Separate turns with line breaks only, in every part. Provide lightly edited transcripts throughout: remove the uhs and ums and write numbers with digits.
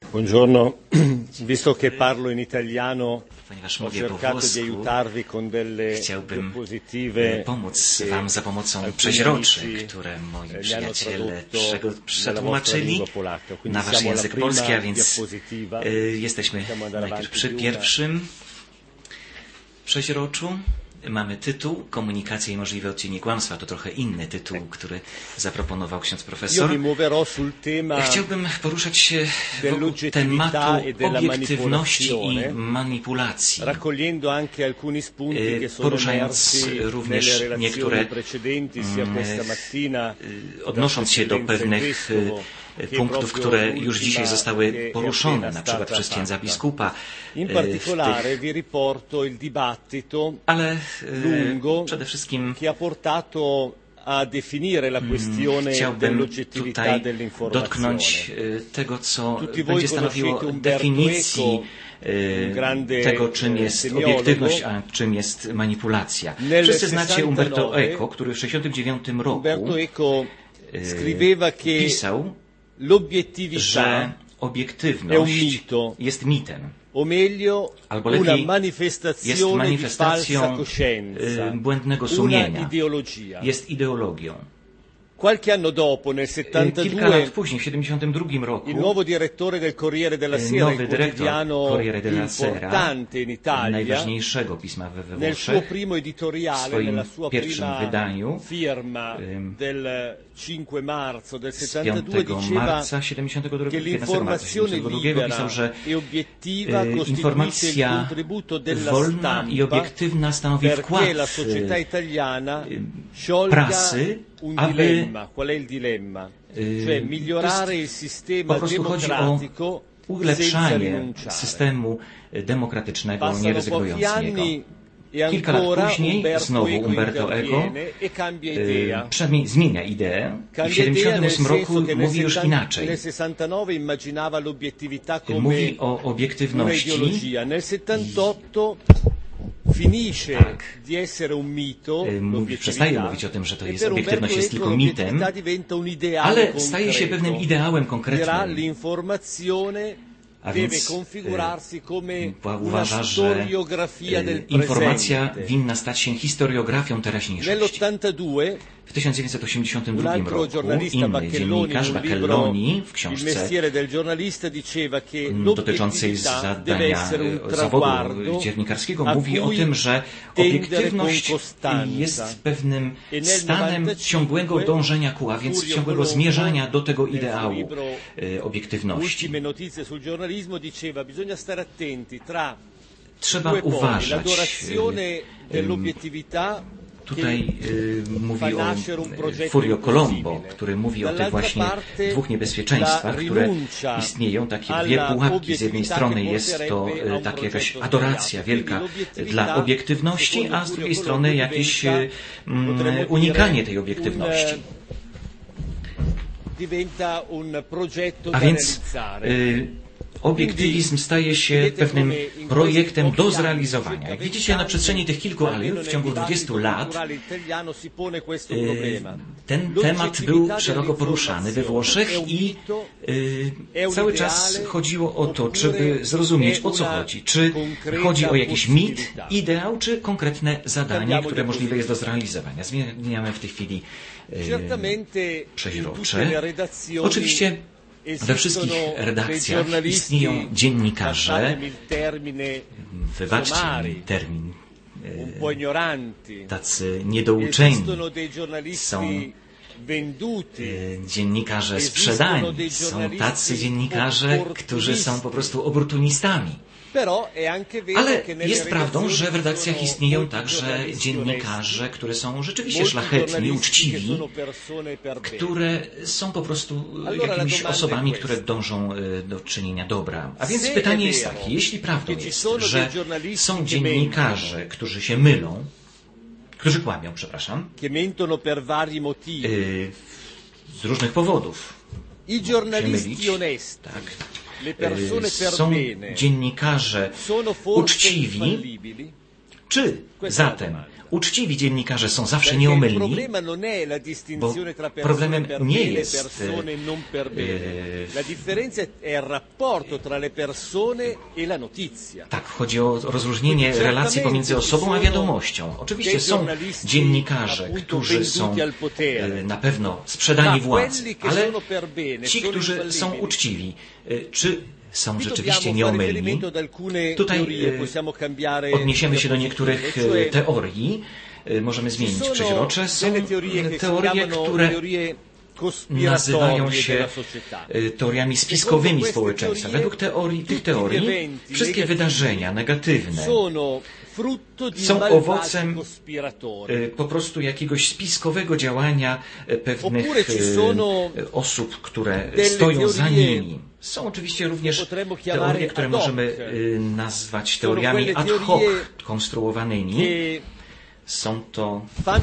Buongiorno, visto che parlo in italiano,
Ponieważ
ho
mówię po
cercato di
włosku,
aiutarvi con delle
chciałbym
diapositive
pomóc
che
Wam za pomocą
alcuni
przeźroczy,
amici
które moi
mi hanno
przyjaciele
tradotto nella vostra
przetłumaczyli
lingua polacca. Quindi
na wasz
siamo alla
język
prima
polski, a więc
diapositiva.
jesteśmy
Possiamo andare
najpierw
avanti
przy
di una.
pierwszym przeźroczu. Mamy tytuł Komunikacja i możliwy odcień kłamstwa. To trochę inny tytuł, który zaproponował ksiądz
Io
profesor.
mi muoverò sul tema
Chciałbym poruszać się wokół
dell'oggettività
tematu
e della
obiektywności i
manipolazione,
manipulacji,
raccogliendo anche alcuni spunti che sono
poruszając
emersi
również
nelle relazioni
niektóre,
precedenti, sia questa mattina,
odnosząc się do pewnych punktów, które już dzisiaj zostały poruszone, na przykład przez księdza biskupa.
In particolare vi riporto il dibattito
Ale
lungo
przede wszystkim
che ha portato a definire la questione
chciałbym
dell'oggettività
tutaj
dell'informazione.
dotknąć tego, co
Tutti voi
będzie stanowiło
conoscete Umberto
definicji
un grande
tego, czym jest
semiologo.
obiektywność, a czym jest manipulacja.
Nel
Wszyscy znacie
69
Umberto Eco, który w 1969 roku
Umberto Eco scriveva che
pisał,
l'obiettività
że
è un
obiektywność
mito,
jest mitem.
o meglio
Albo
una
lepiej jest
manifestazione di
manifestacją
falsa coscienza,
błędnego
una
sumienia,
ideologia.
jest ideologią.
Qualche anno dopo, nel
Kilka lat
72,
później, w 1972 roku,
il nuovo direttore del Corriere della Sera,
nowy
il
dyrektor
quotidiano
Corriere della Sera,
importante in Italia,
najważniejszego pisma we
nel suo
Włoszech,
primo
w
editoriale,
swoim
nella sua
pierwszym
prima
wydaniu
firma del 5 marzo del
z
72
5
diceva
marca 72,
che
15 marca
l'informazione
72
libera
pisał, że
e obiettiva costituisce il
informacja
contributo della
wolna i
stampa
obiektywna stanowi wkład
perché la società italiana sciolga
prasy,
un
aby
dilemma. Qual è il dilemma? Cioè migliorare il
po
sistema
prostu chodzi o
democratico senza
ulepszanie
rinunciare.
systemu demokratycznego, nie
Passano
rezygnując
pochi
z niego.
anni e
Kilka lat
ancora
później
Umberto
znowu
Eco
Umberto Eco
interviene e cambia idea.
zmienia ideę i w
Cambia idea nel
1978 roku
senso che
mówi już inaczej.
nel 69 immaginava l'obiettività come
Mówi o obiektywności,
un'ideologia. Nel 78 finisce di essere un mito,
przestaje
l'obiettività,
mówić o tym, że to
e
jest
per
obiektywność
Umberto
jest
Eco
tylko mitem,
l'obiettività diventa un ideale
ale staje się pewnym
concreto.
ideałem
Dirà
konkretnym.
l'informazione
A
deve
więc
configurarsi come una
uważa, że
storiografia del
informacja
presente.
winna stać się historiografią teraźniejszości.
Nell'82
W 1982
un altro
roku
giornalista
inny
Baccheloni in
dziennikarz
un libro
Baccheloni w
Il
książce
mestiere del giornalista diceva che
dotyczącej
l'obiettività deve
zadania
essere un
zawodu
traguardo
dziennikarskiego
a
mówi o
cui
tym, że
tendere
obiektywność
con costanza.
jest pewnym
E nel
stanem
95
ciągłego dążenia ku, a więc
Furio
ciągłego
Colombo,
zmierzania do tego
nel suo
ideału
libro
obiektywności.
Ultime notizie sul giornalismo diceva bisogna stare attenti tra
Trzeba
due poli,
uważać.
l'adorazione dell'obiettività
Tutaj mówi
fa
o
nascere un progetto
Furio Colombo,
impossibile.
który mówi o tych
Dall'altra
właśnie
parte
dwóch niebezpieczeństwach,
la
które
rinuncia
istnieją, takie dwie
alla
pułapki. Z jednej
obiettività
strony
che
jest to
porterebbe a un
taka jakaś
progetto
adoracja
sbagliato.
wielka
Quindi l'obiettività,
dla obiektywności,
secondo
a z
Furio
drugiej
Colombo
strony jakieś
potremmo
unikanie
dire
tej obiektywności.
Diventa un progetto
A
da
więc
realizzare.
obiektywizm staje się pewnym projektem do zrealizowania. Jak widzicie, na przestrzeni tych kilku lat, w ciągu 20 lat, ten temat był szeroko poruszany we Włoszech i cały czas chodziło o to, żeby zrozumieć, o co chodzi. Czy chodzi o jakiś mit, ideał, czy konkretne zadanie, które możliwe jest do zrealizowania. Zmieniamy w tej chwili przeźrocze. Oczywiście we wszystkich redakcjach istnieją dziennikarze, wybaczcie mi termin, tacy niedouczeni, są dziennikarze sprzedani, są tacy dziennikarze, którzy są po prostu oportunistami. Ale jest prawdą, że w redakcjach istnieją także dziennikarze, które są rzeczywiście szlachetni, uczciwi, które są po prostu jakimiś osobami, które dążą do czynienia dobra. A więc pytanie jest takie, jeśli prawdą jest, że są dziennikarze, którzy się mylą, którzy kłamią, przepraszam, z różnych powodów, się mylić, tak. Są dziennikarze uczciwi, Czy zatem uczciwi dziennikarze są zawsze nieomylni? Bo problemem nie jest tak, chodzi o rozróżnienie relacji pomiędzy osobą a wiadomością. Oczywiście są dziennikarze, którzy są na pewno sprzedani władzy, ale ci, którzy są uczciwi, czy są rzeczywiście nieomylni? Tutaj odniesiemy się do niektórych teorii. Możemy zmienić przeźrocze. Są teorie, które nazywają się teoriami spiskowymi społeczeństwa. Według tych teorii wszystkie wydarzenia negatywne są owocem po prostu jakiegoś spiskowego działania pewnych osób, które stoją za nimi. Są oczywiście również teorie, które możemy nazwać teoriami ad hoc konstruowanymi. Są to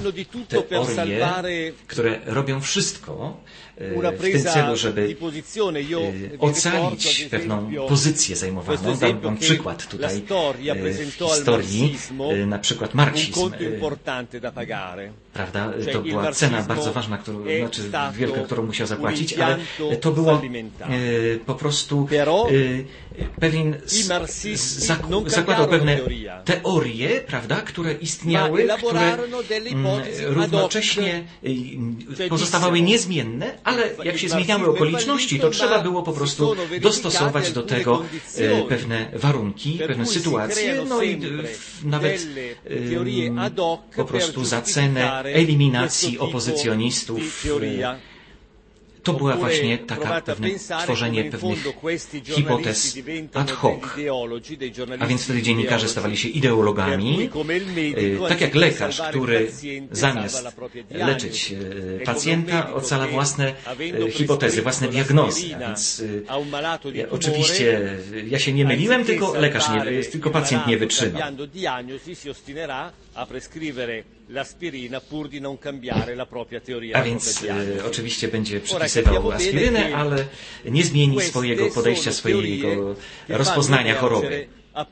teorie, które robią wszystko w tym celu, żeby ocalić pewną pozycję zajmowaną. Dam wam przykład tutaj w historii, na przykład marksizm. Prawda? To była cena bardzo ważna, wielka, którą musiał zapłacić, ale to było po prostu pewien zakładał pewne teorie, prawda, które istniały, które równocześnie pozostawały niezmienne, ale jak się zmieniały okoliczności, to trzeba było po prostu dostosować do tego pewne warunki, pewne sytuacje, no i nawet po prostu za cenę eliminacji opozycjonistów. To była właśnie tworzenie pewnych hipotez ad hoc. A więc wtedy dziennikarze stawali się ideologami. Tak jak lekarz, który zamiast leczyć pacjenta, ocala własne hipotezy, własne diagnozy. A więc oczywiście ja się nie myliłem, tylko pacjent nie wytrzymał. A więc oczywiście będzie przepisywał aspirynę, ale nie zmieni swojego podejścia, swojego rozpoznania choroby. A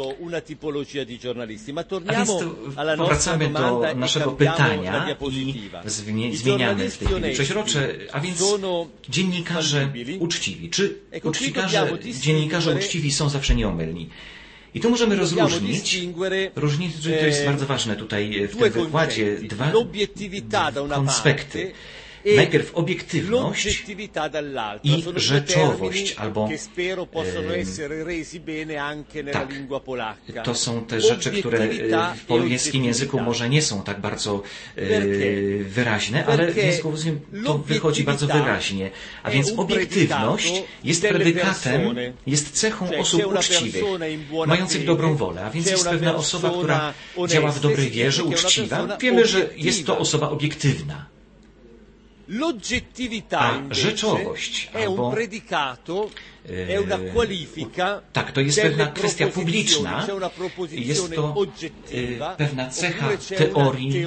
więc powracamy do naszego pytania i zmieniamy w tej chwili przeźrocze, a więc dziennikarze uczciwi. Czy dziennikarze uczciwi są zawsze nieomylni? I tu możemy rozróżnić, to jest bardzo ważne tutaj w tym wykładzie, dwa konspekty. Najpierw obiektywność i rzeczowość, albo tak, to są te rzeczy, które w polskim języku może nie są tak bardzo wyraźne, ale w języku to wychodzi bardzo wyraźnie. A więc obiektywność jest predykatem, jest cechą osób uczciwych, mających dobrą wolę. A więc jest pewna osoba, która działa w dobrej wierze, uczciwa. Wiemy, że jest to osoba obiektywna. A rzeczowość albo tak, to jest pewna kwestia publiczna, jest to pewna cecha teorii,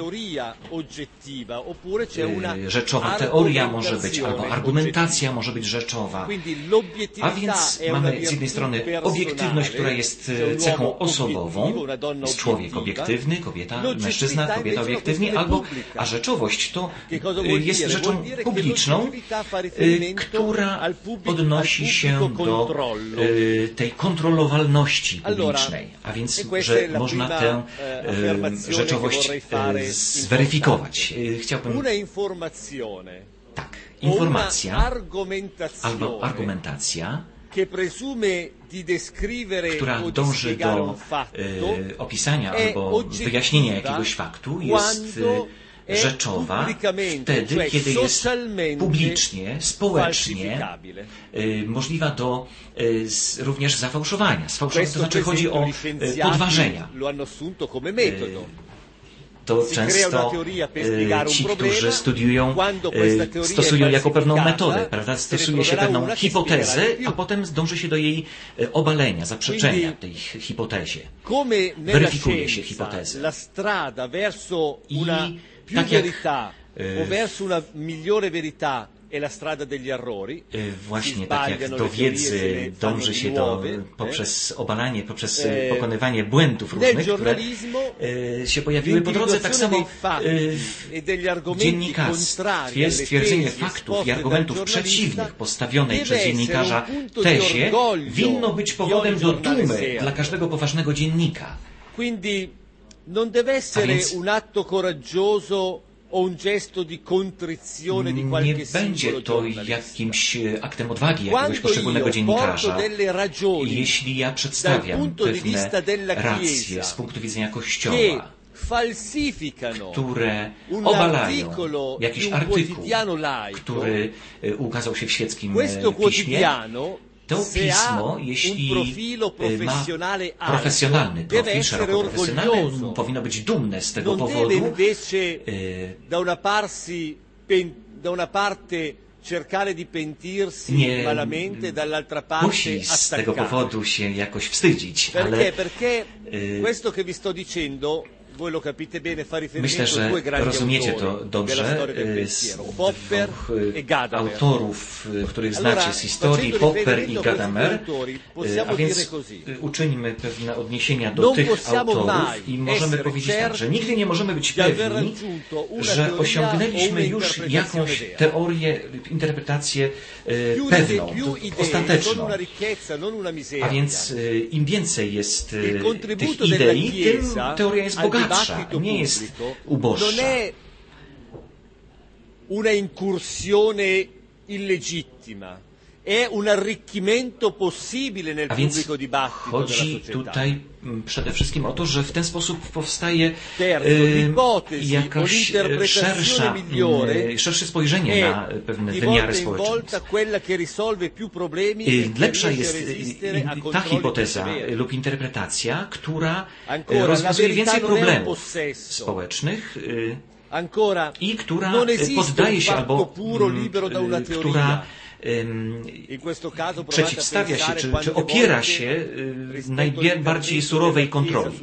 rzeczowa teoria może być, albo argumentacja może być rzeczowa. A więc mamy z jednej strony obiektywność, która jest cechą osobową, jest człowiek obiektywny, kobieta, mężczyzna, kobieta obiektywni, a rzeczowość to jest rzeczą publiczną, która odnosi się do tej kontrolowalności publicznej, a więc, że można tę rzeczowość zweryfikować. Chciałbym... Tak, informacja albo argumentacja, która dąży do opisania albo wyjaśnienia jakiegoś faktu, jest rzeczowa wtedy, kiedy jest publicznie, społecznie możliwa do również zafałszowania. Sfałszowania to znaczy chodzi o podważenia. To często ci, którzy studiują, stosują jako pewną metodę, prawda? Stosuje się pewną hipotezę, a potem dąży się do jej obalenia, zaprzeczenia tej hipotezie. Weryfikuje się hipotezę. I tak jak
Właśnie tak jak do wiedzy dąży się poprzez obalanie, poprzez pokonywanie błędów różnych, które się pojawiły po drodze, tak samo w dziennikarstwie stwierdzenie faktów i argumentów przeciwnych postawionej przez dziennikarza tezie winno być powodem do dumy dla każdego poważnego dziennika.
Non deve essere un atto coraggioso o un gesto di contrizione di qualche
nie będzie to jakimś aktem odwagi jakiegoś poszczególnego dziennikarza. Jeśli ja przedstawiam pewne racje z punktu widzenia Kościoła, które obalają jakiś artykuł, który ukazał się w świeckim piśmie, to pismo, jeśli ma profesjonalny profil, szeroko profesjonalny, powinno być dumne z tego powodu. Nie musi z tego powodu się jakoś wstydzić, ale myślę, że rozumiecie to dobrze z dwóch autorów, których znacie z historii, Popper i Gadamer, a więc uczynimy pewne odniesienia do tych autorów i możemy powiedzieć tak, że nigdy nie możemy być pewni, że osiągnęliśmy już jakąś teorię, interpretację pewną, ostateczną. A więc im więcej jest tych idei, tym teoria jest bogatsza. Nie jest uboższa.
Una incursione illegittima. È un arricchimento possibile nel pubblico dibattito.
Chodzi tutaj przede wszystkim o to, że w ten sposób powstaje jakaś szersze spojrzenie na pewne wymiary społeczeństwa. Lepsza jest ta hipoteza lub interpretacja, która rozwiązuje więcej problemów społecznych i która poddaje się albo która przeciwstawia się, czy opiera się najbardziej surowej kontroli.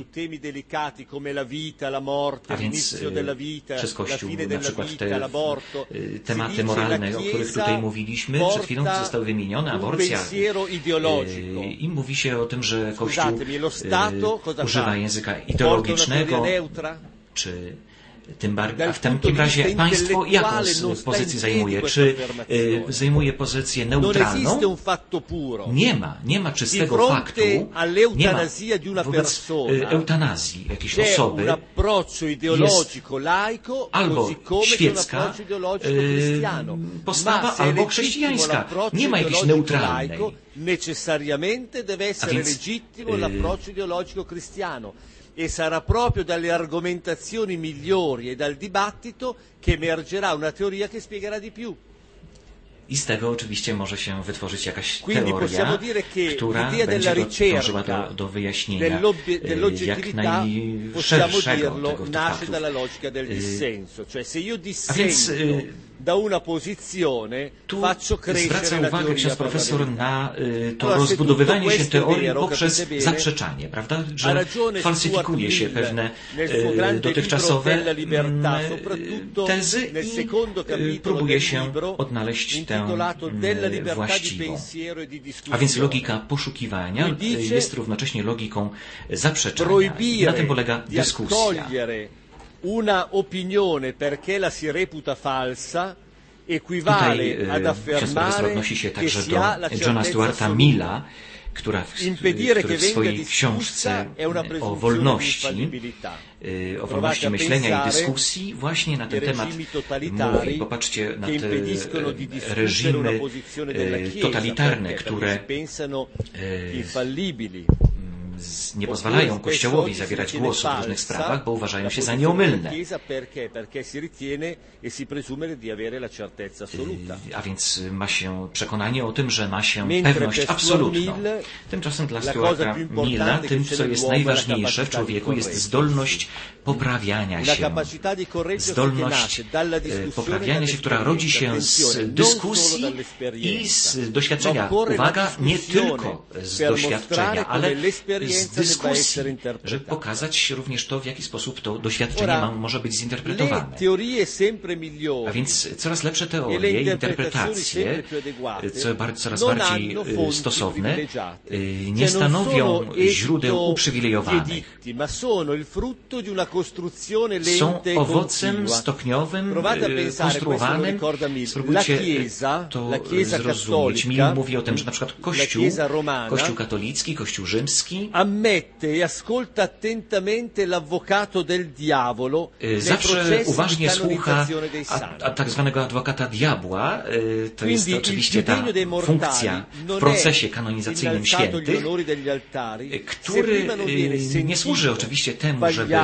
A więc przez Kościół na przykład te tematy moralne, o których tutaj mówiliśmy, przed chwilą zostały wymienione, aborcja. I mówi się o tym, że Kościół używa języka ideologicznego, czy w takim razie państwo jaką pozycję zajmuje? Czy zajmuje pozycję neutralną? Nie ma czystego faktu, nie ma wobec eutanazji jakiejś osoby. Jest albo świecka postawa, albo chrześcijańska. Nie ma jakiejś neutralnej.
Necessariamente deve essere legittimo l'approccio ideologico cristiano. E sarà proprio dalle argomentazioni migliori e dal dibattito che emergerà una teoria che spiegherà di più.
I z tego oczywiście może się wytworzyć jakaś teoria, która będzie dążyła do wyjaśnienia jak najszerszego tego faktów. A więc tu zwraca uwagę ksiądz profesor na to rozbudowywanie się teorii poprzez zaprzeczanie, prawda? Że falsyfikuje się pewne dotychczasowe tezy i próbuje się odnaleźć tę właściwą. A więc logika poszukiwania jest równocześnie logiką zaprzeczania. I na tym polega dyskusja.
Una opinione perché la si reputa falsa equivale ad affermare che si ha la
Johna Stuarta Milla, który w swojej książce o wolności myślenia i dyskusji właśnie na ten temat mówi. Popatrzcie na te reżimy totalitarne, które nie pozwalają Kościołowi zabierać głosu w różnych sprawach, bo uważają się za nieomylne. A więc ma się przekonanie o tym, że ma się pewność absolutną. Tymczasem dla Stuarta Milla tym, co jest najważniejsze w człowieku, jest zdolność poprawiania się. Zdolność poprawiania się, która rodzi się z dyskusji i z doświadczenia. Uwaga, nie tylko z doświadczenia, ale
z dyskusji, żeby pokazać również to, w jaki sposób to doświadczenie może być zinterpretowane. A więc coraz lepsze teorie i interpretacje, coraz bardziej stosowne, nie stanowią źródeł uprzywilejowanych. Są owocem stopniowym, konstruowanym. Spróbujcie to zrozumieć. Mill mówi o tym, że na przykład Kościół katolicki, Kościół rzymski zawsze uważnie słucha tak zwanego adwokata diabła. To jest oczywiście ta funkcja w procesie kanonizacyjnym świętych, który nie służy oczywiście temu, żeby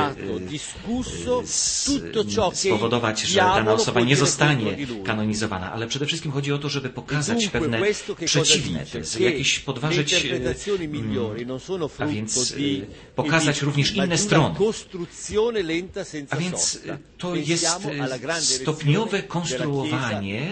spowodować, że dana osoba nie zostanie kanonizowana, ale przede wszystkim chodzi o to, żeby pokazać pewne przeciwne tezy, jakieś podważyć, a więc pokazać również inne strony. A więc to jest stopniowe konstruowanie.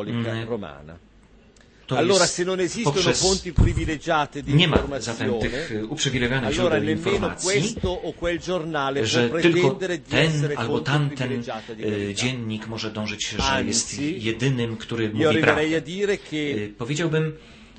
Nie ma zatem tych uprzywilejowanych źródeł informacji, że tylko ten albo tamten dziennik może dążyć, że jest jedynym, który mówi prawdę. Powiedziałbym,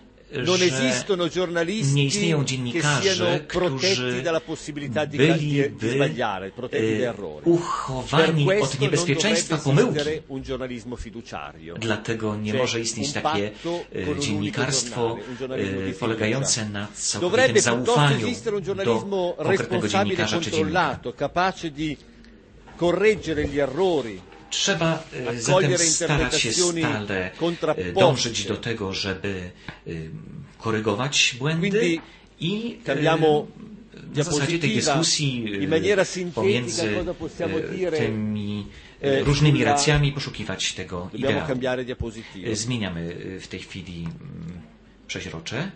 że nie istnieją dziennikarze, którzy byliby uchowani od niebezpieczeństwa pomyłki. Dlatego nie może istnieć takie dziennikarstwo polegające na całkowitym zaufaniu do konkretnego dziennikarza czy dziennika. Trzeba zatem starać się stale dążyć do tego, żeby korygować błędy i na zasadzie tej dyskusji pomiędzy tymi różnymi racjami poszukiwać tego ideału. Zmieniamy w tej chwili przeźrocze.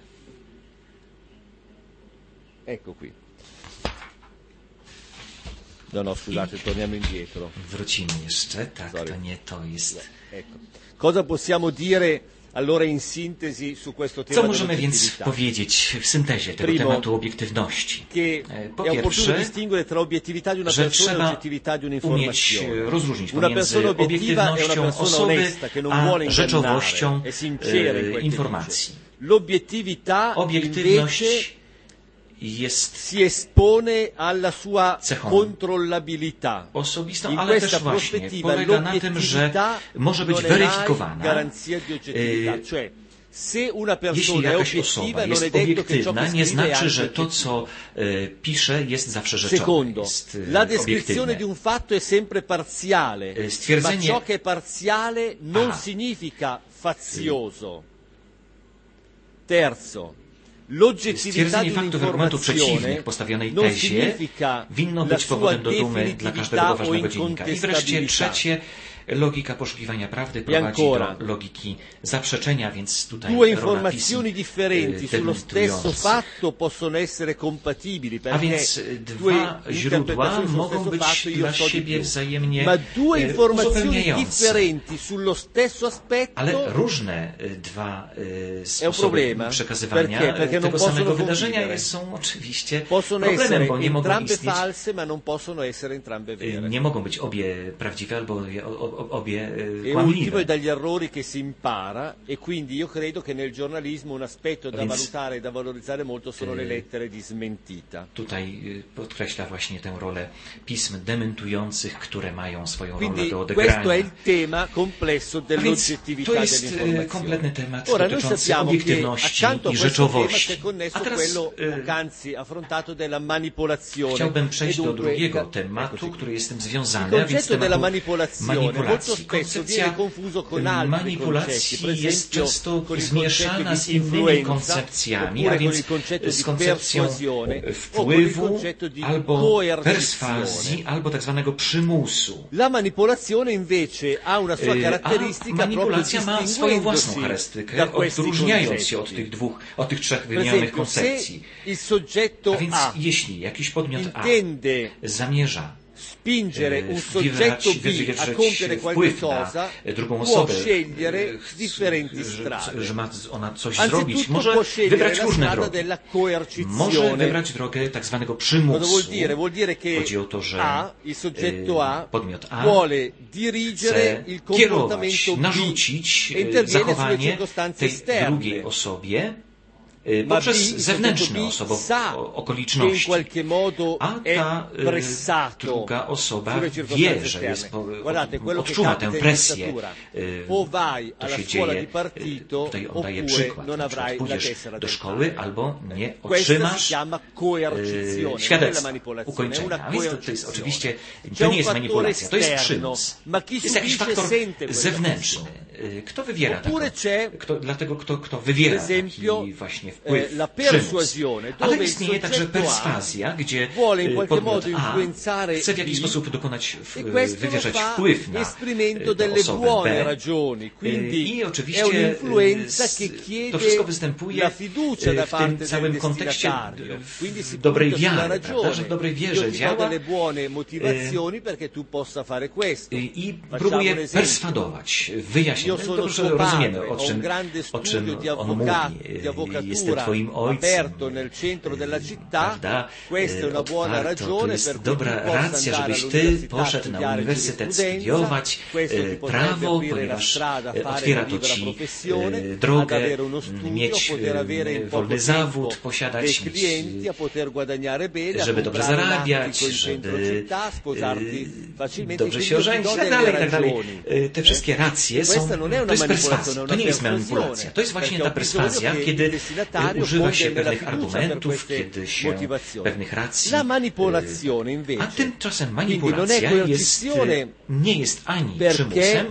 No, scusate, torniamo indietro.
Wrócimy jeszcze, tak, to nie to jest.
Cosa possiamo dire allora in sintesi su questo tema?
Co możemy więc powiedzieć w syntezie tego tematu obiektywności? Po pierwsze, że trzeba umieć rozróżnić pomiędzy obiektywnością osoby a rzeczowością informacji. Obiektywność
si espone alla sua controllabilità
osobistą, ale też właśnie polega na tym, że może być weryfikowana. Jeśli jakaś osoba jest obiektywna, nie znaczy, że to, co pisze, jest zawsze rzeczowe, jest obiektywne. Stwierdzenie,
ma ciò che è parziale non significa fazioso. Terzo,
stwierdzenie faktów argumentów przeciwnych postawionej tezie winno być powodem do dumy dla każdego poważnego dziennika. I wreszcie trzecie, logika poszukiwania prawdy prowadzi do logiki zaprzeczenia, więc tutaj rola pism a więc dwa źródła mogą być dla siebie wzajemnie uzupełniające. Ale różne dwa sposoby przekazywania tego samego wydarzenia są oczywiście problemem, bo nie mogą istnieć, nie mogą być obie prawdziwe albo obie kłamliwe.
dagli errori che si impara e quindi io credo che nel giornalismo un aspetto da valutare e da valorizzare molto sono le lettere di smentita.
Tutaj podkreśla właśnie tę rolę pism dementujących, które mają swoją rolę do odegrania.
Questo è il tema complesso dell'oggettività
to jest kompletny temat dotyczący obiektywności i rzeczowości. A teraz chciałbym przejść do drugiego tematu, który jest z tym związany, a więc tematu manipulacji. Koncepcja manipulacji jest często zmieszana z innymi koncepcjami, a więc z koncepcją wpływu albo perswazji, albo tak zwanego przymusu.
A
manipulacja ma swoją własną charakterystykę, odróżniając się od tych trzech wymienionych koncepcji. A więc jeśli jakiś podmiot A zamierza
spingere un soggetto B a compiere qualcosa, può scegliere differenti strade.
Że ma ona coś zrobić. Może wybrać różne drogi. Może wybrać drogę tak zwanego przymusu.
Vuol dire che
chodzi o to, że
il soggetto A
podmiot A
vuole dirigere il comportamento B,
narzucić zachowanie tej drugiej osobie poprzez zewnętrzne okoliczności, a ta druga osoba wie, że jest, odczuwa tę presję. To się dzieje, tutaj on daje przykład, na przykład pójdziesz do szkoły albo nie otrzymasz świadectwa, ukończenia. Więc to jest oczywiście, to nie jest manipulacja, to jest przymus. Jest jakiś faktor zewnętrzny. Kto wywiera kto wywiera taki właśnie wpływ, przymus. Ale istnieje także perswazja, gdzie podmiot A chce w jakiś sposób wywierać wpływ na tę osobę B. I oczywiście to wszystko występuje w tym całym kontekście dobrej wiary, prawda, że w dobrej wierze działa i próbuje perswadować, wyjaśnić. Dobrze rozumiemy, o czym on mówi. Jestem twoim ojcem, prawda? Otwarto, to jest dobra racja, żebyś ty poszedł na uniwersytet studiować prawo, ponieważ otwiera to ci drogę, mieć wolny zawód, posiadać, żeby dobrze zarabiać, żeby dobrze się ożenić i tak dalej, i tak dalej. Te wszystkie racje są, to jest perswazja, to nie jest manipulacja. To jest właśnie ta perswazja, kiedy używa się pewnych argumentów, kiedy się pewnych racji, a tymczasem manipulacja nie jest ani przymusem,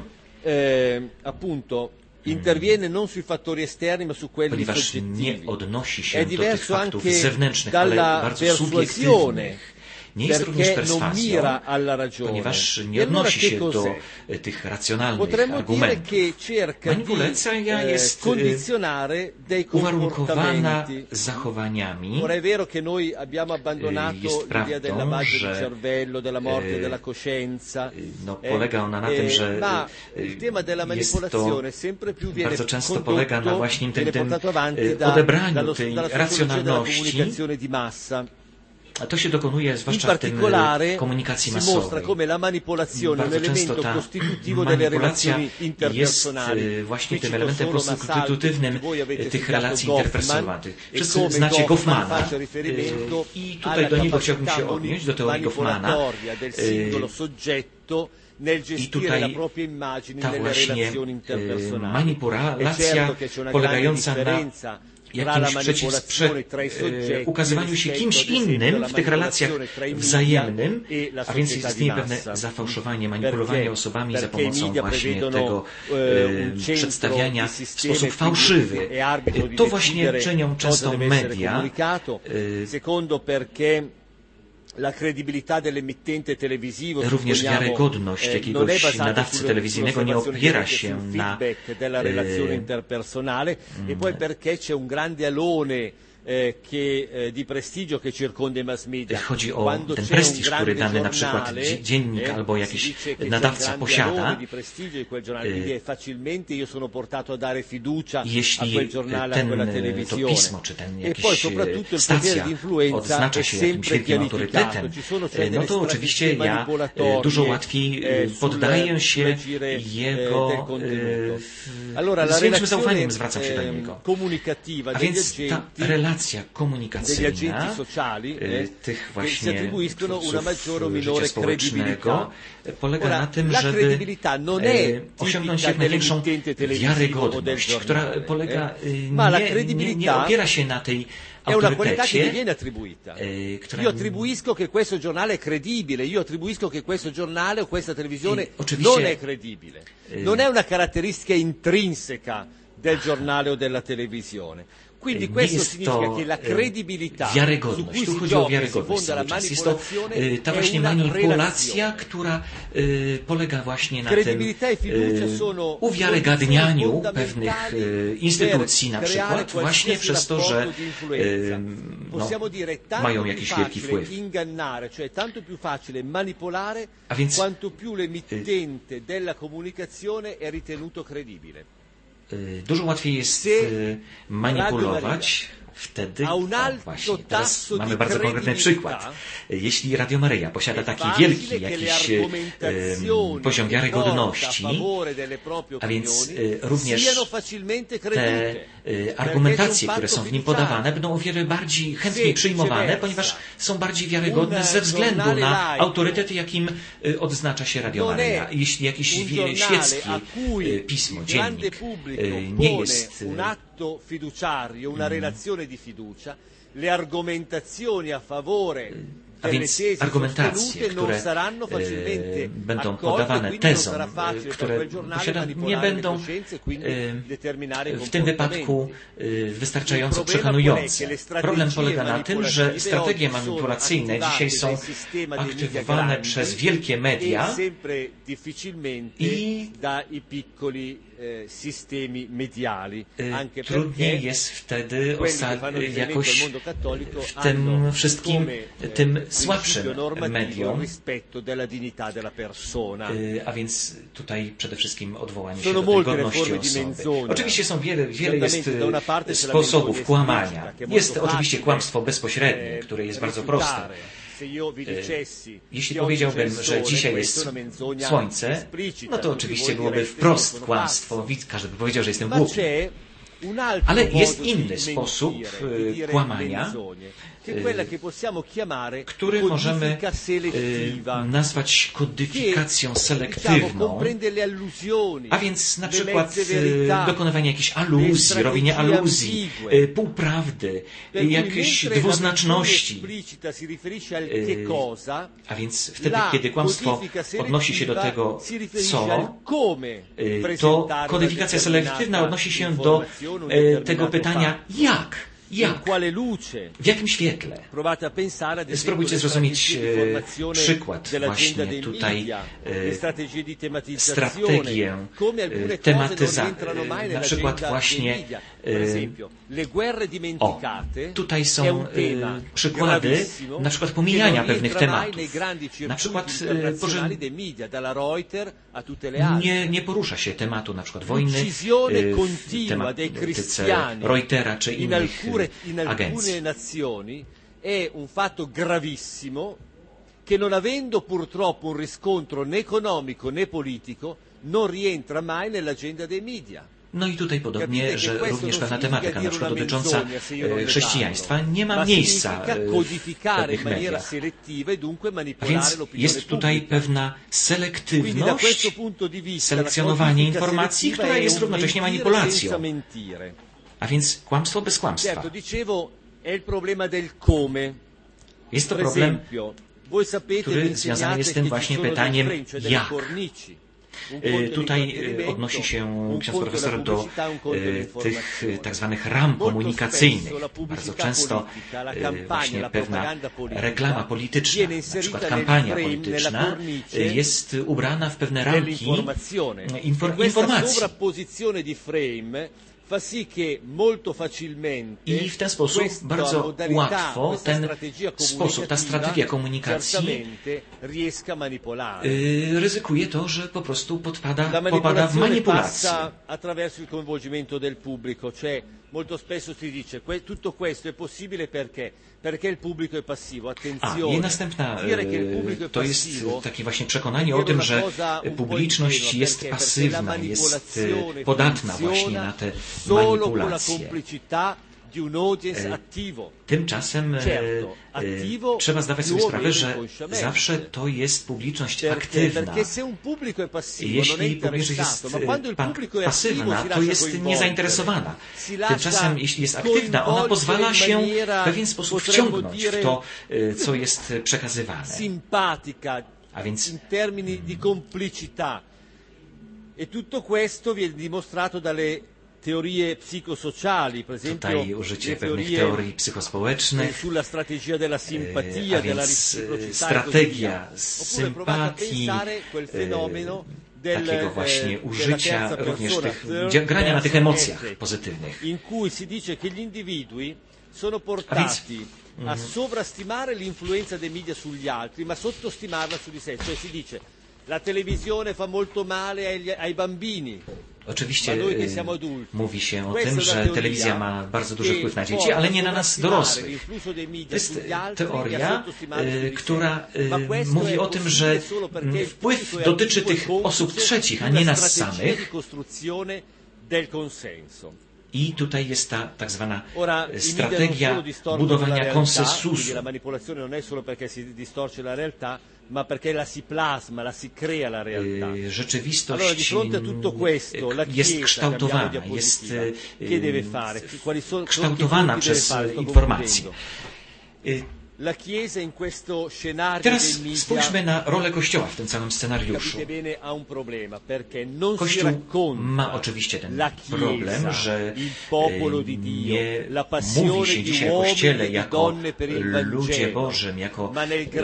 interviene non sui fattori esterni, ma su quelli soggettivi.
Nie odnosi się do tych faktów zewnętrznych, ale bardzo subiektywnych. Nie jest również perswazją, ponieważ nie odnosi się do tych racjonalnych argumentów. Manipulacja jest uwarunkowana zachowaniami. Jest prawdą, że polega ona na tym, że jest to bardzo często polega na właśnie tym odebraniu tej racjonalności. A to się dokonuje zwłaszcza w tym komunikacji masowej. Bardzo często ta manipulacja jest właśnie tym elementem konstytutywnym tych relacji interpersonalnych. Wszyscy znacie Goffmana i tutaj do niego chciałbym się odnieść, do teorii Goffmana. I tutaj ta właśnie manipulacja polegająca na jakimś ukazywaniu się kimś innym w tych relacjach wzajemnym, a więc istnieje pewne zafałszowanie, manipulowanie osobami za pomocą właśnie tego przedstawiania w sposób fałszywy. To właśnie czynią często media. Również wiarygodność jakiegoś nadawcy telewizyjnego nie opiera się na chodzi o ten prestiż, który dany na przykład dziennik albo jakiś nadawca posiada. Jeśli to pismo, czy jakaś stacja odznacza się jakimś wielkim autorytetem, no to oczywiście ja dużo łatwiej poddaję się jego, z większym zaufaniem zwracam się do niego. A więc ta relacja komunikacyjna tych właśnie twórców życia społecznego polega na tym, żeby osiągnąć jak największą wiarygodność, która polega, nie opiera się na tej autorytecie,
io attribuisco che questo giornale è credibile, io attribuisco che questo giornale o questa televisione non è credibile. Non è una caratteristica intrinseca del giornale o della televisione.
nie jest to wiarygodność. Tu chodzi o wiarygodność cały czas. Jest to ta właśnie manipulacja, która polega właśnie na tym uwiarygadnianiu pewnych instytucji na przykład właśnie przez to, że mają jakiś wielki wpływ. A więc dużo łatwiej jest manipulować wtedy, właśnie, teraz mamy bardzo konkretny przykład. Jeśli Radio Maryja posiada taki wielki jakiś poziom wiarygodności, a więc również te argumentacje, które są w nim podawane, będą o wiele bardziej chętniej przyjmowane, ponieważ są bardziej wiarygodne ze względu na autorytet, jakim odznacza się Radio Maryja. Jeśli jakiś świecki pismo, dziennik nie jest
fiduciario, una relazione di fiducia, le argomentazioni a favore
a więc argumentacje, które będą podawane tezom, które posiada, nie będą w tym wypadku wystarczająco przekonujące. Problem polega na tym, że strategie manipulacyjne dzisiaj są aktywowane przez wielkie media i
sistemi mediali.
Trudniej jest wtedy jakoś w tym wszystkim tym słabszym mediom, a więc tutaj przede wszystkim odwołanie się do tej godności osoby. Oczywiście są wiele jest sposobów kłamania. Jest oczywiście kłamstwo bezpośrednie, które jest bardzo proste. Jeśli powiedziałbym, że dzisiaj jest słońce, no to oczywiście byłoby wprost kłamstwo. Każdy by powiedział, że jestem głupi. Ale jest inny sposób kłamania, który możemy nazwać kodyfikacją selektywną, a więc na przykład dokonywanie jakichś aluzji, robienie aluzji, półprawdy, jakiejś dwuznaczności. A więc wtedy, kiedy kłamstwo odnosi się do tego, co, to kodyfikacja selektywna odnosi się do tego pytania, jak? Jak? W jakim świetle? Spróbujcie zrozumieć przykład właśnie tutaj, strategię tematyzacji, na przykład właśnie tutaj są przykłady na przykład pomijania pewnych tematów. Na przykład nie porusza się tematu na przykład wojny w tematyce Reutera czy innych agencji.
È un fatto gravissimo che non avendo purtroppo un riscontro né economico né politico non rientra mai nell'agenda dei media.
No i tutaj podobnie, że również pewna tematyka, na przykład dotycząca chrześcijaństwa, nie ma miejsca w pewnych mediach. A więc jest tutaj pewna selektywność, selekcjonowanie informacji, która jest równocześnie manipulacją. A więc kłamstwo bez kłamstwa. Jest to problem, który związany jest z tym właśnie pytaniem jak. Tutaj odnosi się ksiądz profesor do tych tak zwanych ram komunikacyjnych. Bardzo często właśnie pewna reklama polityczna, na przykład kampania polityczna jest ubrana w pewne ramki informacji. I w ten sposób bardzo łatwo ten sposób, ta strategia komunikacji ryzykuje to, że po prostu popada w manipulację.
Molto spesso si dice tutto questo è possibile perché il pubblico è passivo. Attenzione.
I następna to jest takie właśnie przekonanie o tym, że publiczność jest pasywna, jest podatna właśnie na te manipulacje. Tymczasem trzeba zdawać sobie sprawę, że zawsze to jest publiczność aktywna. Jeśli publiczność jest pasywna, to jest niezainteresowana. Tymczasem, jeśli jest aktywna, ona pozwala się w pewien sposób wciągnąć w to, co jest przekazywane. A więc
in termini di complicità. E tutto questo viene dimostrato dalle teorie psicosociali, per esempio
tutaj użycie pewnych teorii psychospołecznych,
sulla strategia della simpatia,
a więc strategia sympatii, takiego właśnie użycia również tych, grania na tych emocjach pozytywnych.
In cui si dice che gli individui sono portati a sovrastimare l'influenza dei media sugli altri, ma sottostimarla su di sé. Cioè si dice la televisione fa molto male ai bambini.
Oczywiście mówi się o tym, że telewizja ma bardzo duży wpływ na dzieci, ale nie na nas dorosłych. To jest teoria, która mówi o tym, że wpływ dotyczy tych osób trzecich, a nie nas samych. I tutaj jest ta tak zwana strategia budowania konsensusu.
Ma perché la si plasma, la si crea la realtà.
Rzeczywistość jest kształtowana, jest kształtowana przez informacje. Teraz spójrzmy na rolę Kościoła w tym całym scenariuszu. Kościół ma oczywiście ten problem, że nie mówi się dzisiaj o Kościele jako ludzie Bożym, jako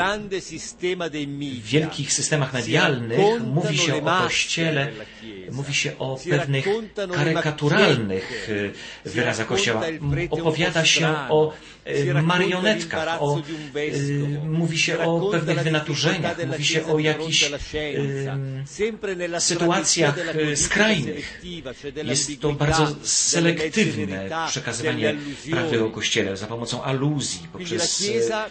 w wielkich systemach medialnych. Mówi się o Kościele, mówi się o pewnych karykaturalnych wyrazach Kościoła. Opowiada się o marionetkach, mówi się o pewnych wynaturzeniach, mówi się o jakichś sytuacjach skrajnych. Jest to bardzo selektywne przekazywanie prawdy o Kościele za pomocą aluzji, poprzez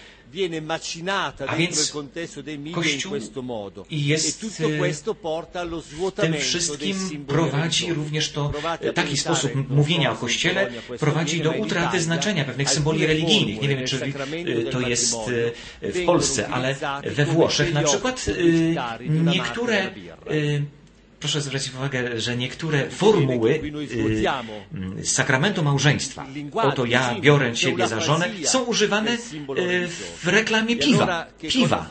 a więc Kościół jest tym wszystkim prowadzi również to, taki sposób mówienia o Kościele prowadzi do utraty znaczenia pewnych symboli religijnych. Nie wiem, czy to jest w Polsce, ale we Włoszech na przykład niektóre proszę zwrócić uwagę, że niektóre formuły sakramentu małżeństwa, oto ja biorę ciebie za żonę, są używane w reklamie piwa.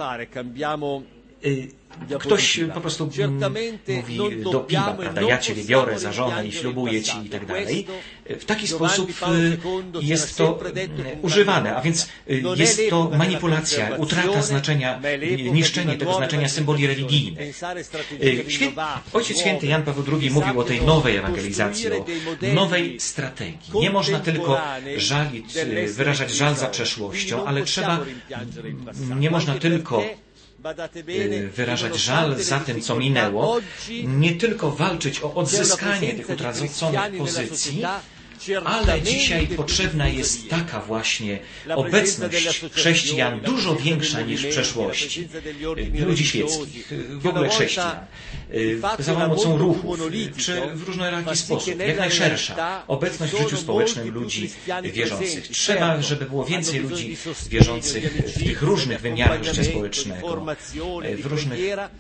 Ktoś po prostu mówi do piwa, prawda, ja ciebie biorę za żonę i ślubuję ci i tak dalej. W taki sposób jest to używane, a więc jest to manipulacja, utrata znaczenia, niszczenie tego znaczenia symboli religijnych. Ojciec Święty Jan Paweł II mówił o tej nowej ewangelizacji, o nowej strategii. Nie można tylko wyrażać żal za przeszłością, ale nie można tylko wyrażać żal za tym, co minęło, nie tylko walczyć o odzyskanie tych utraconych pozycji, ale dzisiaj potrzebna jest taka właśnie obecność chrześcijan dużo większa niż w przeszłości. Ludzi świeckich, w ogóle chrześcijan. Za pomocą ruchów, czy w różnoraki sposób, jak najszersza obecność w życiu społecznym ludzi wierzących. Trzeba, żeby było więcej ludzi wierzących w tych różnych wymiarach życia społecznego, w różnych.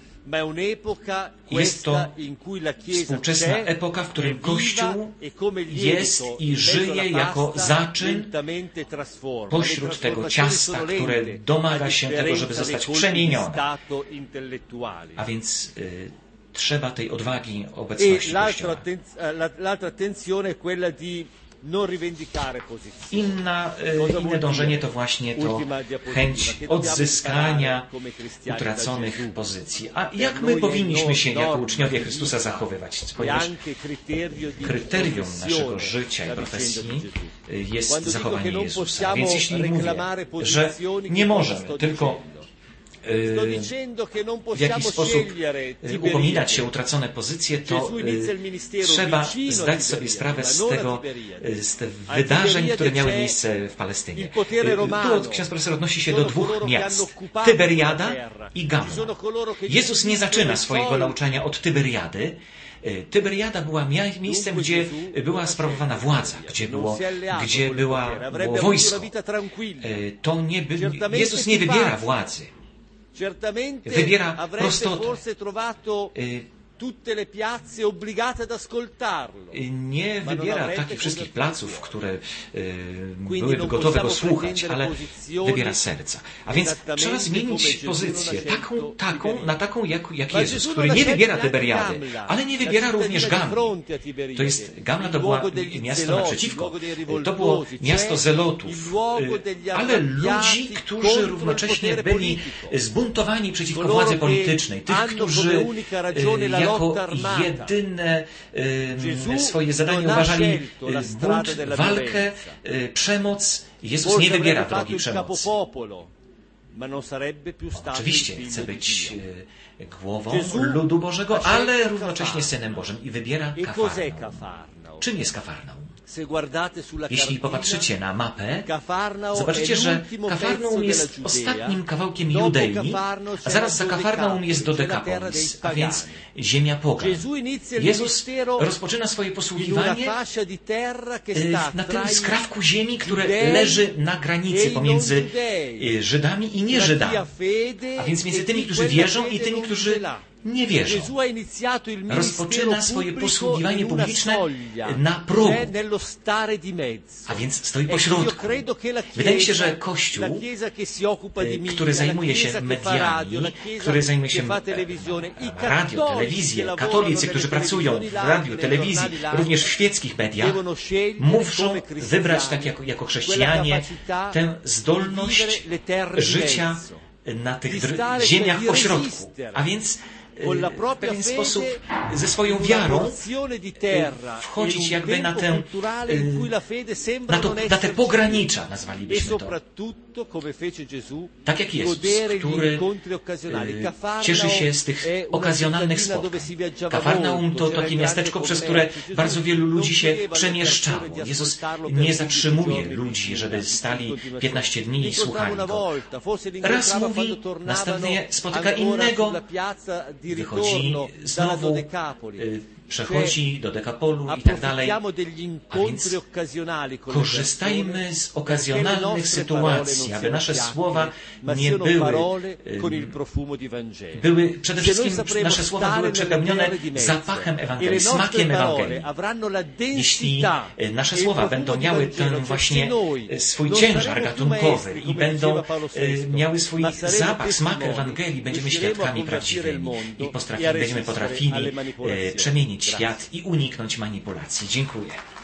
Jest to współczesna epoka, w której Kościół jest i żyje jako zaczyn pośród tego ciasta, które domaga się tego, żeby zostać przemienione. A więc trzeba tej odwagi obecności Kościoła. Inne dążenie to właśnie to chęć odzyskania utraconych pozycji. A jak my powinniśmy się jako uczniowie Chrystusa zachowywać? Ponieważ kryterium naszego życia i profesji jest zachowanie Jezusa. Więc jeśli mówię, że nie możemy tylko w jakiś sposób upominać się o utracone pozycje, to trzeba zdać sobie sprawę z wydarzeń, które miały miejsce w Palestynie. Tu ksiądz profesor odnosi się do dwóch miast, Tyberiada i Gamma. Jezus nie zaczyna swojego nauczania od Tyberiady. Tyberiada była miejscem, gdzie była sprawowana władza, gdzie było wojsko. Jezus nie wybiera władzy. Wybiera prostotę. Nie wybiera takich wszystkich placów, które byłyby gotowe go słuchać, ale wybiera serca. A więc trzeba zmienić pozycję na taką jak Jezus, który nie wybiera Tyberiady, ale nie wybiera również Gamli. Gamla to była miasto naprzeciwko. To było miasto zelotów, ale ludzi, którzy równocześnie byli zbuntowani przeciwko władzy politycznej. Tych, którzy jako jedyne swoje zadanie uważali bunt, walkę, przemoc. Jezus nie wybiera drogi przemocy. Oczywiście chce być głową ludu Bożego, ale równocześnie Synem Bożym i wybiera Kafarnaum. Czym jest Kafarnaum? Jeśli popatrzycie na mapę, zobaczycie, że Kafarnaum jest ostatnim kawałkiem Judei, a zaraz za Kafarnaum jest Dodekapolis, a więc ziemia pogan. Jezus rozpoczyna swoje posługiwanie na tym skrawku ziemi, które leży na granicy pomiędzy Żydami i nieżydami, a więc między tymi, którzy wierzą i tymi, którzy nie wierzą. Rozpoczyna swoje posługiwanie publiczne na progu, a więc stoi pośrodku. Wydaje mi się, że Kościół, który zajmuje się mediami, który zajmuje się radio, telewizją, katolicy, którzy pracują w radiu, telewizji, również w świeckich mediach, muszą wybrać tak jako chrześcijanie tę zdolność życia na tych ziemiach pośrodku. A więc w pewien sposób ze swoją wiarą wchodzić jakby na te pogranicza, nazwalibyśmy to. Tak jak Jezus, który cieszy się z tych okazjonalnych spotkań. Kafarnaum to takie miasteczko, przez które bardzo wielu ludzi się przemieszczało. Jezus nie zatrzymuje ludzi, żeby stali 15 dni i słuchali go. Raz mówi, następnie spotyka innego, wychodzi znowu, przechodzi do Dekapolu i tak dalej. A więc korzystajmy z okazjonalnych sytuacji, aby nasze słowa nie były przede wszystkim nasze słowa były przepełnione zapachem Ewangelii, smakiem Ewangelii. Jeśli nasze słowa będą miały ten właśnie swój ciężar gatunkowy i będą miały swój zapach, smak Ewangelii, będziemy świadkami prawdziwymi i będziemy potrafili przemienić świat i uniknąć manipulacji. Dziękuję.